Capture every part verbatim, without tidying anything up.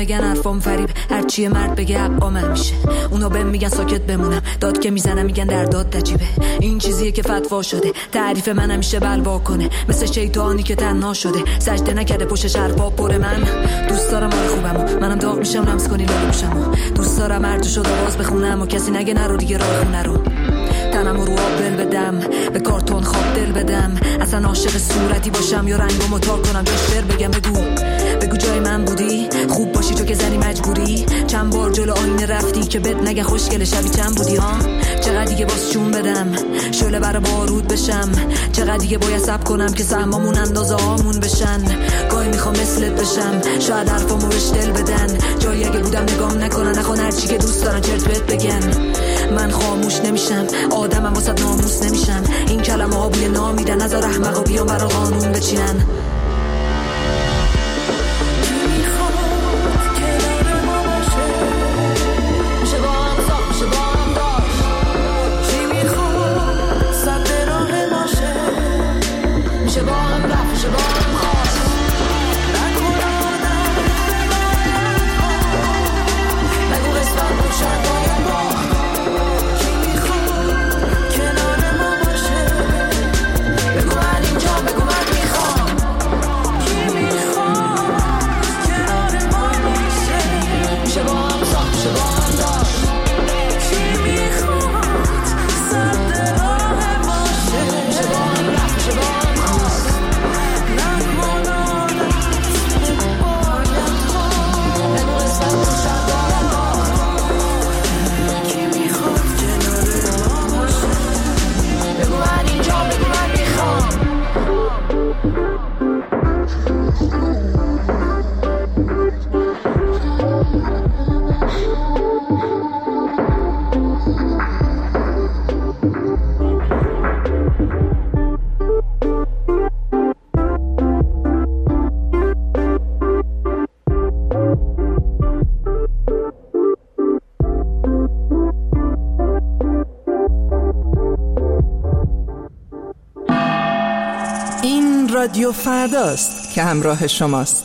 بگن حرفام فریب، هرچی مرد بگه عقامم میشه. اونا بهم میگن ساکت بمونم، داد که میزنم میگن در داد نجیبه. این چیزیه که فتوا شده، تعریف من همیشه بلوا کنه. مثل شیطانی که تنها شده، سجده نکرده پشتش حرفا پر. من دوست دارم حال خوبمو، منم داغ میشم لمس کنی لالو میشم. دوست دارم هر جو شد آواز بخونم و کسی نگه نرو دیگه راه خونه رو. تنم رو آب دل بدم، به کارتون خواب دل بدم. اصلا عاشق صورتی باشم یا رنگو متا کنم یا شعر بگم. بگو بگو جای من بودی، خوب باشی تو که زنی مجبوری. چند بار جلو آینه رفتی که بد نگه خوشگل شبی چند بودی ها. چقدر دیگه باز چون بدم شعله بر بارود بشم. چقدر دیگه باید صبر کنم که سهمامون اندازه هامون بشن. گاهی میخوام مثلت بشم، شاید حرفامو بهش دل بدن. جایی اگه بودم نگام نکنن، نخوان هرچی که دوست دارن چرت بهت بگن. من خاموش نمیشم، آدمم واسه ناموس نمیشم. این کلمه ها بوی نامیدن، نذار احمقا بیان برا قانون بچینن. رادیو فرداست که همراه شماست.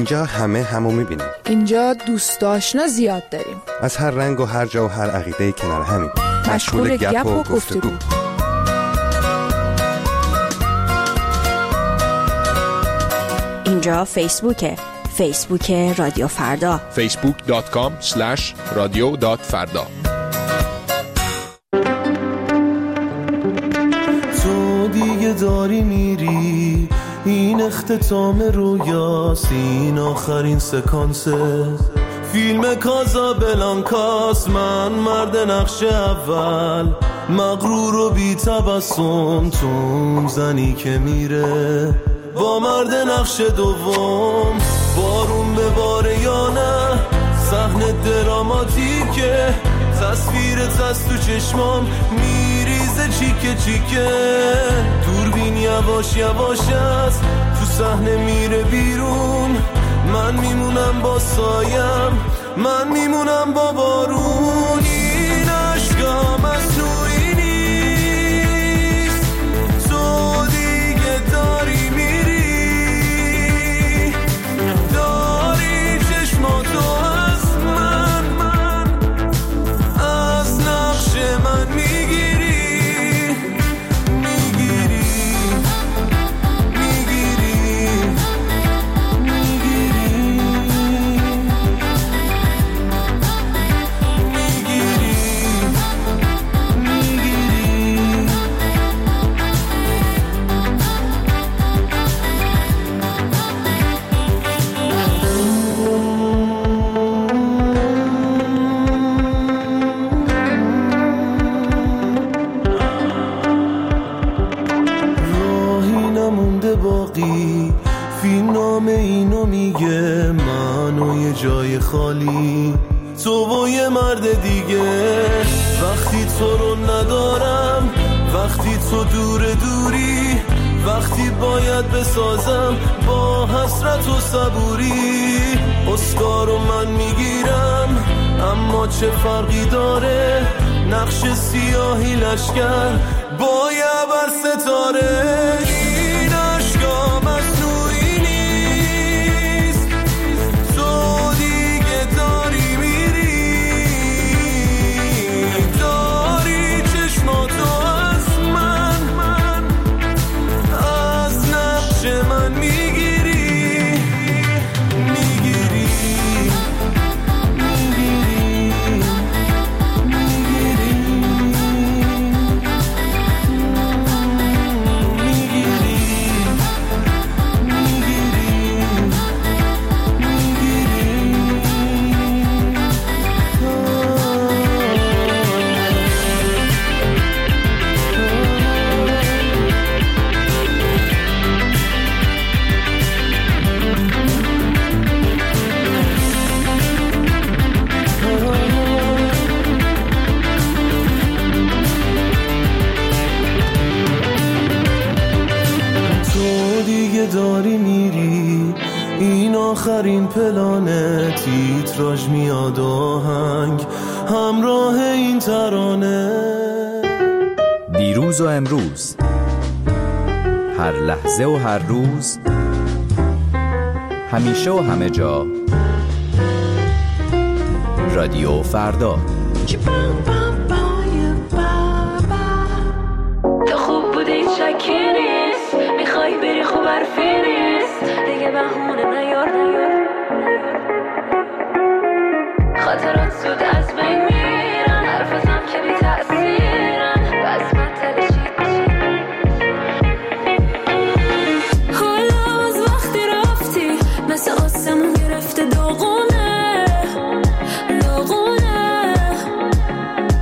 اینجا همه همو میبینیم. اینجا دوست آشنا زیاد داریم. از هر رنگ و هر جا و هر عقیده کنار همین. مشغول گپ و گفتگو. اینجا فیسبوکه. فیسبوک رادیو فردا. فیسبوک دات کام اسلش رادیو دات فردا. تو دیگه داری میری، این اختتام رویاست، این آخرین سکانسه فیلم کازابلانکاست. من مرد نقش اول، مغرور و بی تبسم، تو زنی که میره با مرد نقش دوم. بارون به باره یا نه، صحنه دراماتیکه، تصویرت از تو چشمام میریزه چیکه چیکه. دوربین یواش یواش است، تو صحنه میره بیرون. من میمونم با سایم، من میمونم با بارون. این عشقا مصنوعی نیست، تو دیگه داری میری، داری چشماتو از من، من از نقش من میگیری، میگیری، میگیری، فیلم نامه اینو میگه، من و یه جای خالی، تو و یه مرد دیگه. وقتی تو رو ندارم، وقتی تو دور دوری، وقتی باید بسازم با حسرت و صبوری. اسکارو من میگیرم، اما چه فرقی داره، نقش سیاهی لشکر با یه بر ستاره. این عشقا مصنوعی نیست، تو دیگه داری میری، داری چشماتو از من، من از نقش من میگیری، میگیری، میگیری، داری میری، این آخرین پلانه، تیتراژ میاد آهنگ همراه این ترانه. دیروز و امروز، هر لحظه و هر روز، همیشه و همه جا، رادیو فردا. تو خوب بوده این شکی نیست، میخوای بری خوب حرفی نیست، دیگه بهونه نیار نیار. خاطرات زود از بین میرن، حرفتم که بی تأثیرن، بس من تلشید حالا از وقتی رفتی، مثل آسمون گرفته داغونه داغونه.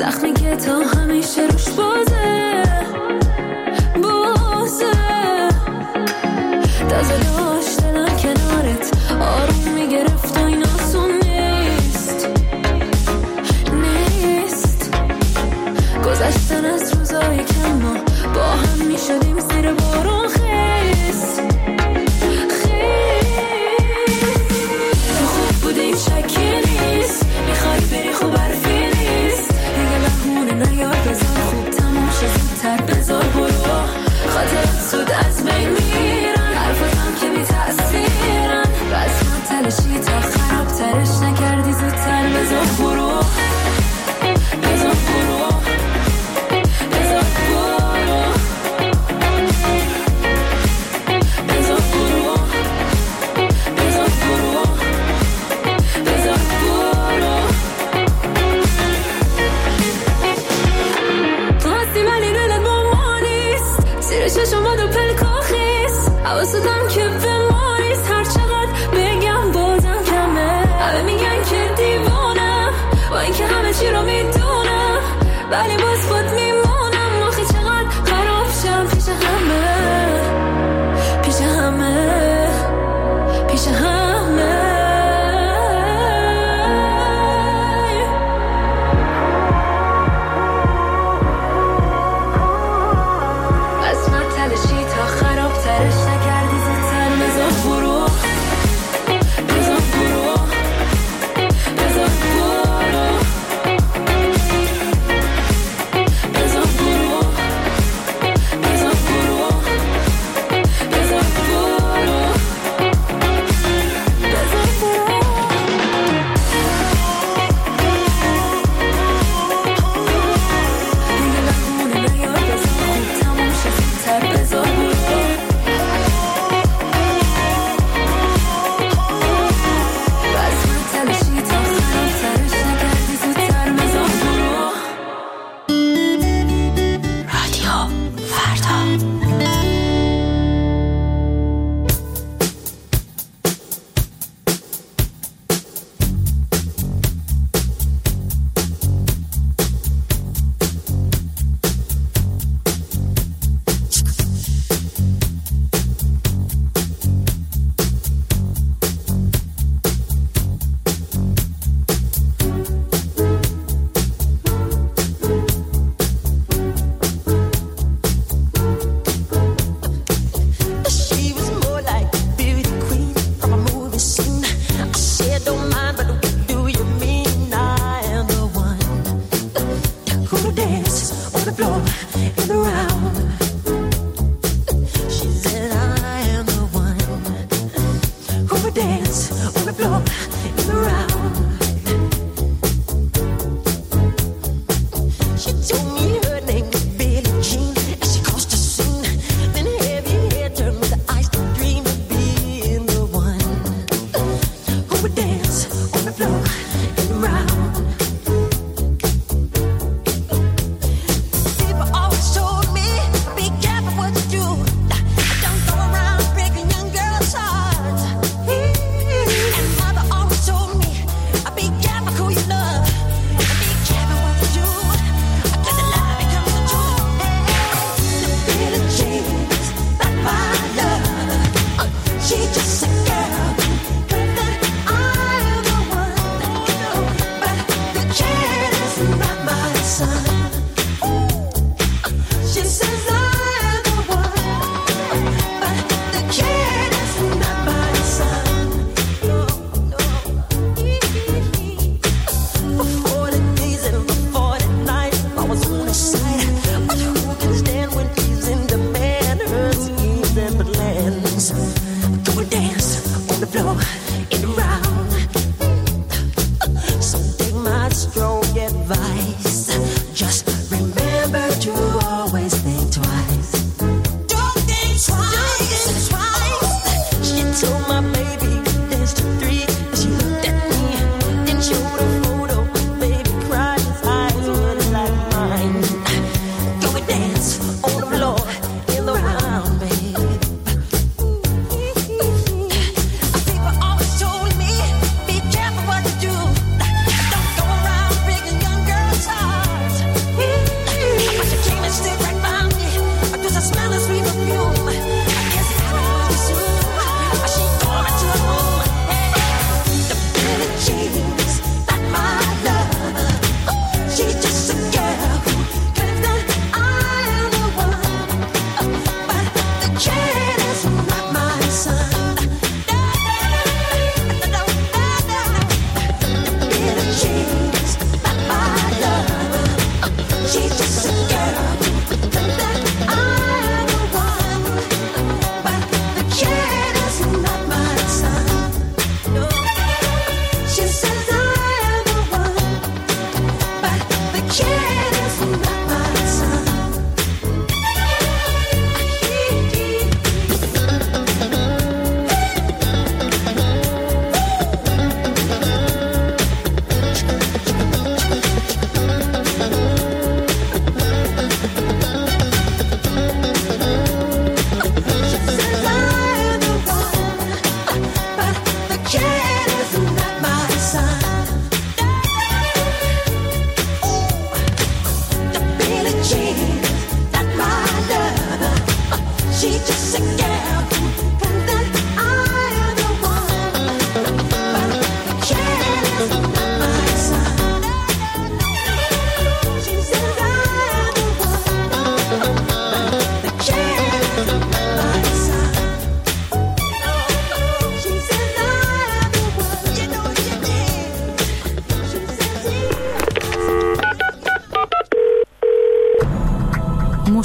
زخمی که تا همیشه روش بازه بازه تازه داشت دلم کنارت آروم میگرفت و این آسون نیست نیست گذشتن از روزای کم ما با هم میشدیم زیر بارون خیست تو خوب بودیم شکی نیست میخوای بری خوب حرفی نیست دیگه بهونه نیار بذار خوب تموم شه زودتر بذار برو خاطرات زود از بین میرن حرفاتم که بی تأثیرن بس من تلشی تا خراب ترش نکردی زودتر بذار برو بذار برو بذار برو بذار برو بذار برو بذار برو تو هستی ولی دلت با ما نیست زیر چشم با دو پلکا خیست حواستم که به ما نیست هر چقدر بگم بازم کمه همه میگن که دیوانم با اینکه همه چی رو میدونم ولی باز خود میمونم آخه چقدر خراب شم پیش همه پیش همه پیش همه بس من تلشی تا خراب ترش نکردی زودتر بذار برو بذار برو بذار برو بذار برو بذار برو بذار برو بذار برو دیگه بهونه نیار بذار خوب تموم شه زودتر بذار برو بس من تلشی تا خراب ترش نکردی زودتر بذار برو رادیو فردا She was more like a beauty queen from a movie scene. I said, don't mind, but what do you mean? I am the one who will dance on the floor and around. She said, I am the one who will dance on the floor and around. She told me her name was Billie Jean as she crossed the scene. Then heavy hair turned with the eyes to dream of being the one who would dance on the floor and around. People always told me, be careful what you do. Don't go around breaking young girls' hearts. And mother always told me, be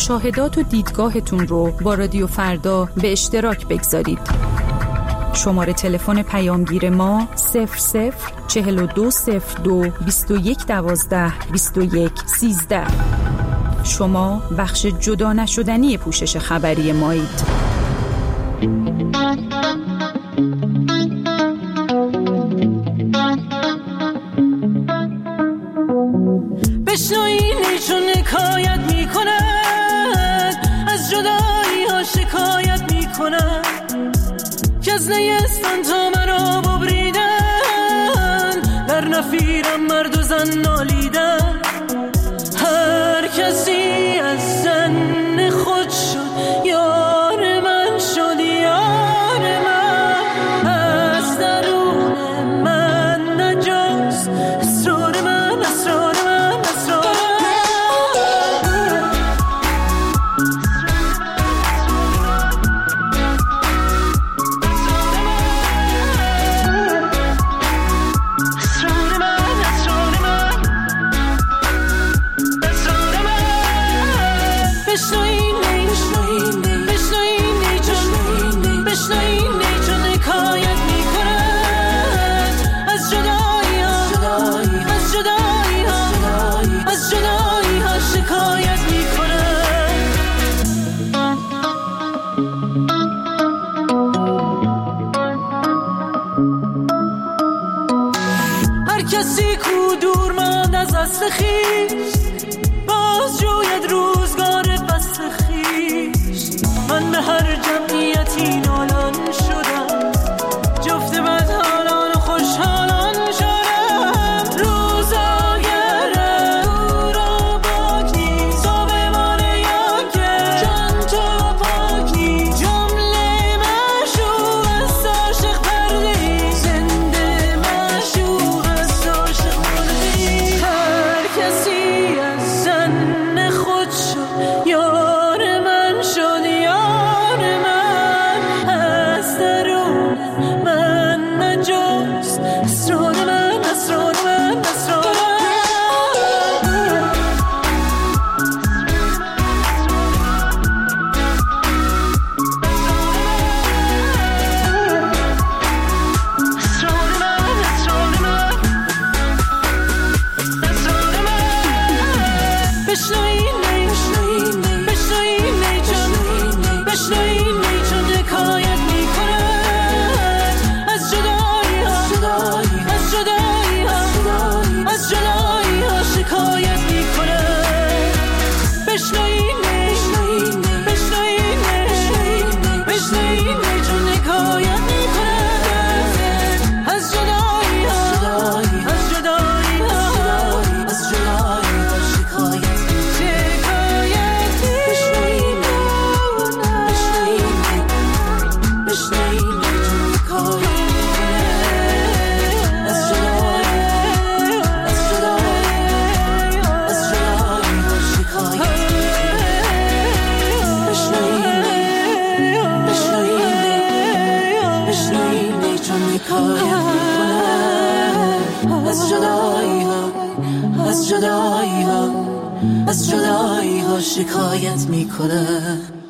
مشاهدات و دیدگاهتون رو با رادیو فردا به اشتراک بگذارید. شماره تلفن پیامگیر ما صفر صفر چهل و دو صفر دو بیست و یک دوازده بیست و یک سیزده. شما بخش جدا نشدنی پوشش خبری مایید. بشنوینی چون حکایت میکند، از جدایی ها شکایت میکند، که از نیستان تا مرا ببریدن، در نفیرم مرد و زن نالیدن. هر کسی از زن خود شد یار من شد، یار من از درون من نجاست، اسرار من اسرار من اسرار کسی کو دور ماند از اصل خویش، باز جوید روزگار بس خویش. من به هر جمعیتی نالان شدم، جفت بدحالان و خوشحالان شدم. روزاگر او را باک نیست، صابمان یاکه جان تو پاک نیست. جمله مشوق است عاشق پرده، زنده مشوق است عاشق مرده. هر کسی از زن خود شد یار من شد، یار من از درون من نجاست، اسرار من اسرار من اسرار از جدایی ها شکایت میکنه.